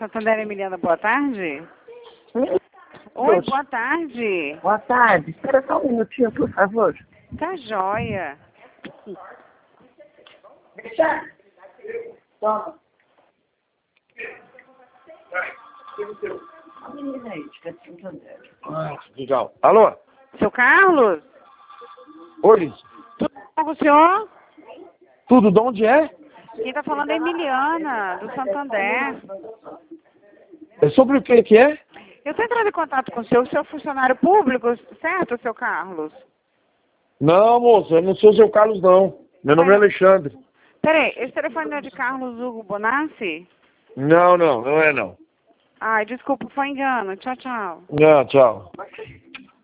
Santander Emiliana, boa tarde. Oi, Oi, boa tarde. boa tarde. Espera só um minutinho, por favor. Tá joia. Deixa. Toma. A menina aí, de Santander. Legal. Alô? Seu Carlos? Oi. Tudo bom com o senhor? Tudo de onde é? Quem tá falando é Emiliana, do Santander. É sobre o que é? Eu tô entrando em contato com o senhor é funcionário público, certo, seu Carlos? Não, moço, eu não sou o seu Carlos, não. Meu nome é Alexandre. Peraí, esse telefone não é de Carlos Hugo Bonassi? Não é não. Ai, desculpa, foi engano. Tchau, tchau. Não, tchau.